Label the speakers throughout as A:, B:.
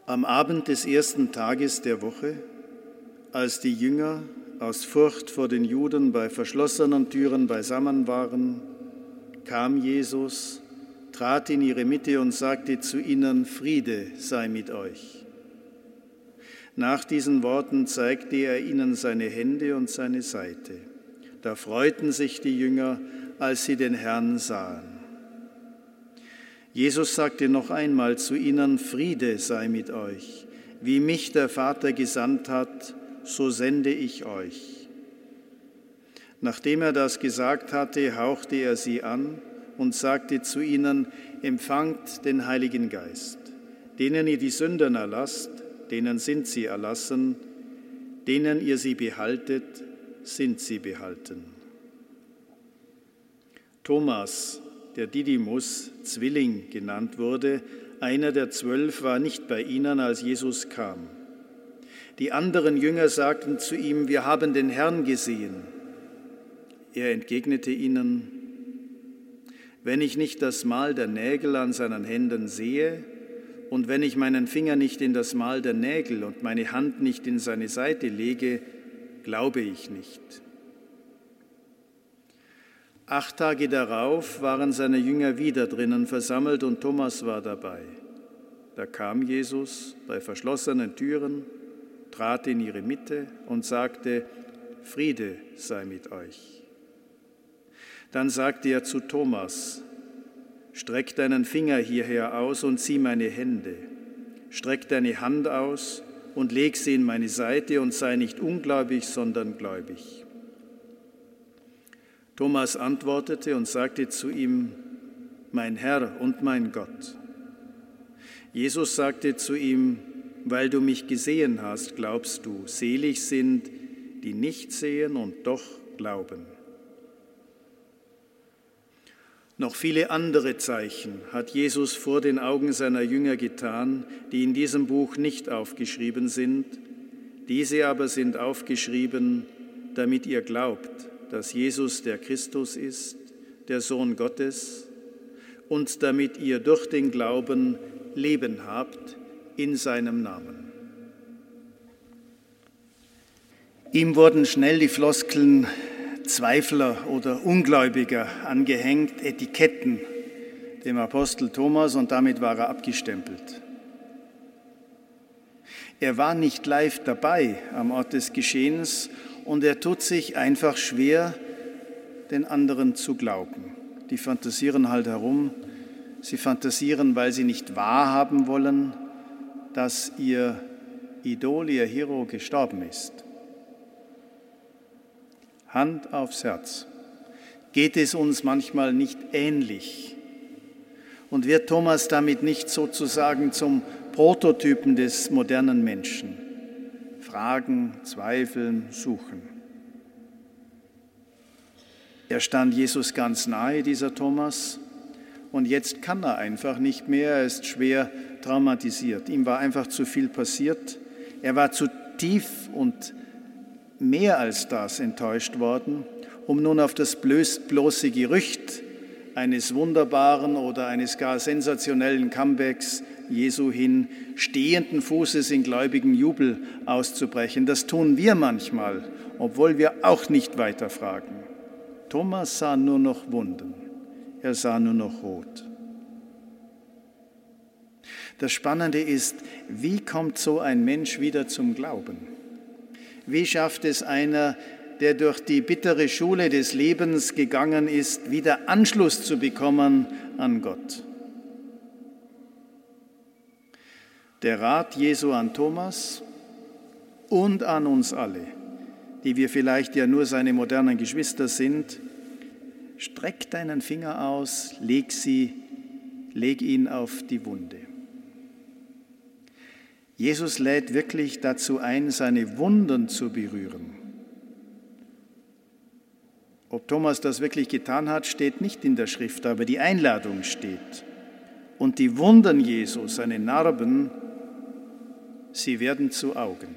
A: Am Abend des ersten Tages der Woche, als die Jünger aus Furcht vor den Juden bei verschlossenen Türen beisammen waren, kam Jesus, trat in ihre Mitte und sagte zu ihnen: Friede sei mit euch. Nach diesen Worten zeigte er ihnen seine Hände und seine Seite. Da freuten sich die Jünger, als sie den Herrn sahen. Jesus sagte noch einmal zu ihnen: Friede sei mit euch. Wie mich der Vater gesandt hat, so sende ich euch. Nachdem er das gesagt hatte, hauchte er sie an und sagte zu ihnen: Empfangt den Heiligen Geist. Denen ihr die Sünden erlasst, denen sind sie erlassen, denen ihr sie behaltet, sind sie behalten. Thomas, der Didymus, Zwilling genannt wurde, einer der 12, war nicht bei ihnen, als Jesus kam. Die anderen Jünger sagten zu ihm: Wir haben den Herrn gesehen. Er entgegnete ihnen: Wenn ich nicht das Mal der Nägel an seinen Händen sehe und wenn ich meinen Finger nicht in das Mal der Nägel und meine Hand nicht in seine Seite lege, glaube ich nicht. 8 Tage darauf waren seine Jünger wieder drinnen versammelt und Thomas war dabei. Da kam Jesus bei verschlossenen Türen, trat in ihre Mitte und sagte: Friede sei mit euch. Dann sagte er zu Thomas: Streck deinen Finger hierher aus und sieh meine Hände. Streck deine Hand aus und leg sie in meine Seite und sei nicht ungläubig, sondern gläubig. Thomas antwortete und sagte zu ihm: Mein Herr und mein Gott. Jesus sagte zu ihm: Weil du mich gesehen hast, glaubst du. Selig sind, die nicht sehen und doch glauben. Noch viele andere Zeichen hat Jesus vor den Augen seiner Jünger getan, die in diesem Buch nicht aufgeschrieben sind. Diese aber sind aufgeschrieben, damit ihr glaubt, dass Jesus der Christus ist, der Sohn Gottes, und damit ihr durch den Glauben Leben habt in seinem Namen. Ihm wurden schnell die Floskeln Zweifler oder Ungläubiger angehängt, Etiketten dem Apostel Thomas, und damit war er abgestempelt. Er war nicht live dabei am Ort des Geschehens und er tut sich einfach schwer, den anderen zu glauben. Die fantasieren halt herum. Sie fantasieren, weil sie nicht wahrhaben wollen, dass ihr Idol, ihr Hero gestorben ist. Hand aufs Herz. Geht es uns manchmal nicht ähnlich? Und wird Thomas damit nicht sozusagen zum Prototypen des modernen Menschen? Fragen, zweifeln, suchen. Er stand Jesus ganz nahe, dieser Thomas, und jetzt kann er einfach nicht mehr. Er ist schwer traumatisiert. Ihm war einfach zu viel passiert. Er war zu tief und mehr als das enttäuscht worden, um nun auf das bloße Gerücht eines wunderbaren oder eines gar sensationellen Comebacks Jesu hin stehenden Fußes in gläubigen Jubel auszubrechen. Das tun wir manchmal, obwohl wir auch nicht weiter fragen. Thomas sah nur noch Wunden, er sah nur noch rot. Das Spannende ist, wie kommt so ein Mensch wieder zum Glauben? Wie schafft es einer, der durch die bittere Schule des Lebens gegangen ist, wieder Anschluss zu bekommen an Gott? Der Rat Jesu an Thomas und an uns alle, die wir vielleicht ja nur seine modernen Geschwister sind: Streck deinen Finger aus, leg ihn auf die Wunde. Jesus lädt wirklich dazu ein, seine Wunden zu berühren. Ob Thomas das wirklich getan hat, steht nicht in der Schrift, aber die Einladung steht. Und die Wunden Jesu, seine Narben, sie werden zu Augen.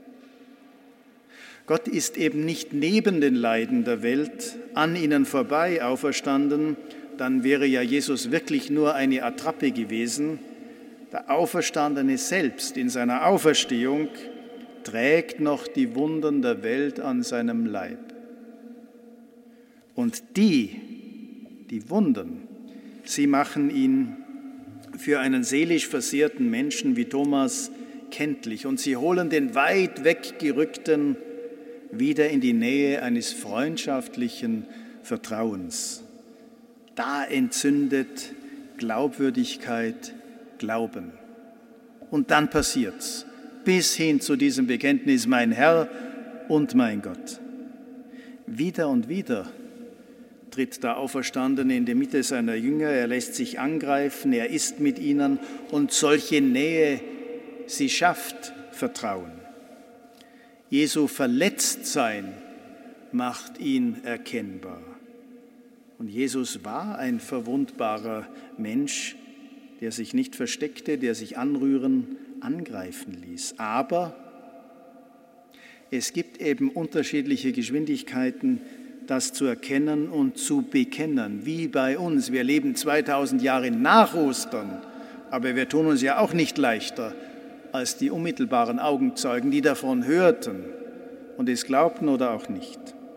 A: Gott ist eben nicht neben den Leiden der Welt, an ihnen vorbei auferstanden, dann wäre ja Jesus wirklich nur eine Attrappe gewesen, Der Auferstandene selbst in seiner Auferstehung trägt noch die Wunden der Welt an seinem Leib. Und die Wunden, sie machen ihn für einen seelisch versehrten Menschen wie Thomas kenntlich und sie holen den weit weggerückten wieder in die Nähe eines freundschaftlichen Vertrauens. Da entzündet Glaubwürdigkeit Glauben. Und dann passiert's, bis hin zu diesem Bekenntnis, mein Herr und mein Gott. Wieder und wieder tritt der Auferstandene in die Mitte seiner Jünger, er lässt sich angreifen, er ist mit ihnen und solche Nähe, sie schafft Vertrauen. Jesu Verletztsein macht ihn erkennbar. Und Jesus war ein verwundbarer Mensch, der sich nicht versteckte, der sich anrühren, angreifen ließ. Aber es gibt eben unterschiedliche Geschwindigkeiten, das zu erkennen und zu bekennen, wie bei uns. Wir leben 2000 Jahre nach Ostern, aber wir tun uns ja auch nicht leichter als die unmittelbaren Augenzeugen, die davon hörten und es glaubten oder auch nicht.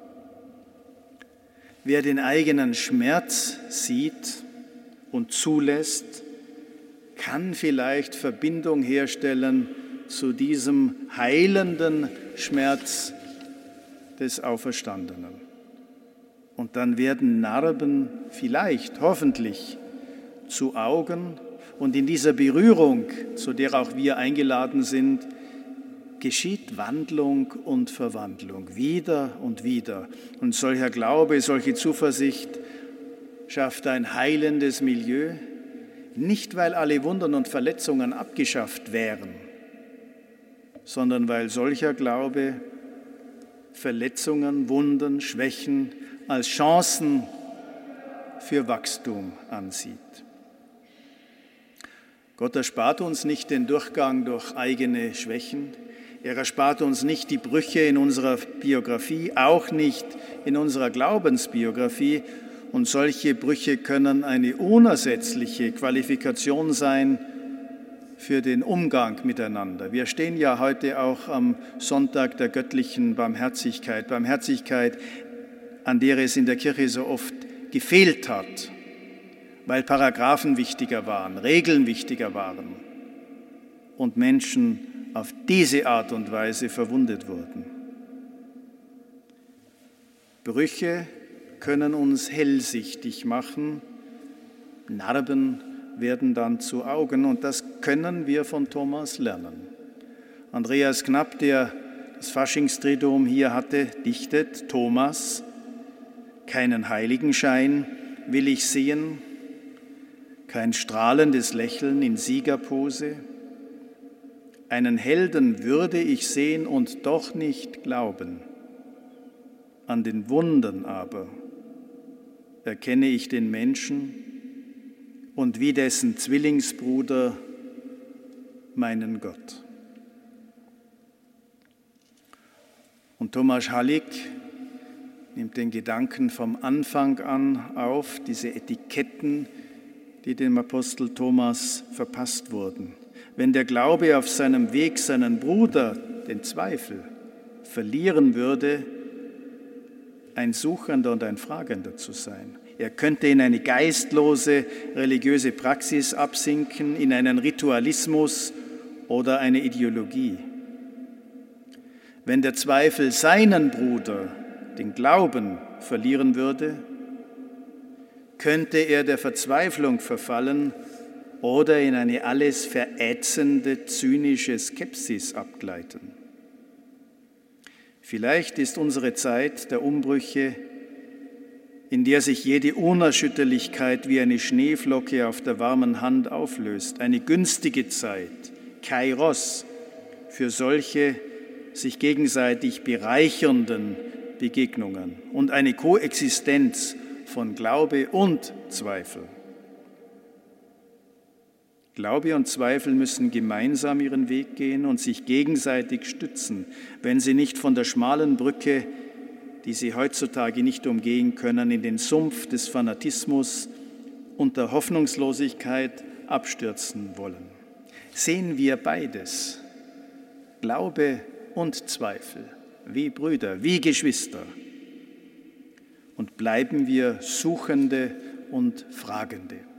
A: Wer den eigenen Schmerz sieht und zulässt, kann vielleicht Verbindung herstellen zu diesem heilenden Schmerz des Auferstandenen. Und dann werden Narben vielleicht, hoffentlich, zu Augen. Und in dieser Berührung, zu der auch wir eingeladen sind, geschieht Wandlung und Verwandlung, wieder und wieder. Und solcher Glaube, solche Zuversicht schafft ein heilendes Milieu, nicht weil alle Wunden und Verletzungen abgeschafft wären, sondern weil solcher Glaube Verletzungen, Wunden, Schwächen als Chancen für Wachstum ansieht. Gott erspart uns nicht den Durchgang durch eigene Schwächen. Er erspart uns nicht die Brüche in unserer Biografie, auch nicht in unserer Glaubensbiografie. Und solche Brüche können eine unersetzliche Qualifikation sein für den Umgang miteinander. Wir stehen ja heute auch am Sonntag der göttlichen Barmherzigkeit. Barmherzigkeit, an der es in der Kirche so oft gefehlt hat, weil Paragraphen wichtiger waren, Regeln wichtiger waren und Menschen auf diese Art und Weise verwundet wurden. Brüche können uns hellsichtig machen, Narben werden dann zu Augen und das können wir von Thomas lernen. Andreas Knapp, der das Faschingstriduum hier hatte, dichtet: Thomas, keinen Heiligenschein will ich sehen, kein strahlendes Lächeln in Siegerpose, einen Helden würde ich sehen und doch nicht glauben. An den Wundern aber erkenne ich den Menschen und wie dessen Zwillingsbruder meinen Gott. Und Thomas Hallig nimmt den Gedanken vom Anfang an auf, diese Etiketten, die dem Apostel Thomas verpasst wurden. Wenn der Glaube auf seinem Weg seinen Bruder, den Zweifel, verlieren würde, ein Suchender und ein Fragender zu sein. Er könnte in eine geistlose religiöse Praxis absinken, in einen Ritualismus oder eine Ideologie. Wenn der Zweifel seinen Bruder, den Glauben, verlieren würde, könnte er der Verzweiflung verfallen oder in eine alles verätzende, zynische Skepsis abgleiten. Vielleicht ist unsere Zeit der Umbrüche, in der sich jede Unerschütterlichkeit wie eine Schneeflocke auf der warmen Hand auflöst, eine günstige Zeit, Kairos, für solche sich gegenseitig bereichernden Begegnungen und eine Koexistenz von Glaube und Zweifel. Glaube und Zweifel müssen gemeinsam ihren Weg gehen und sich gegenseitig stützen, wenn sie nicht von der schmalen Brücke, die sie heutzutage nicht umgehen können, in den Sumpf des Fanatismus und der Hoffnungslosigkeit abstürzen wollen. Sehen wir beides, Glaube und Zweifel, wie Brüder, wie Geschwister, und bleiben wir Suchende und Fragende.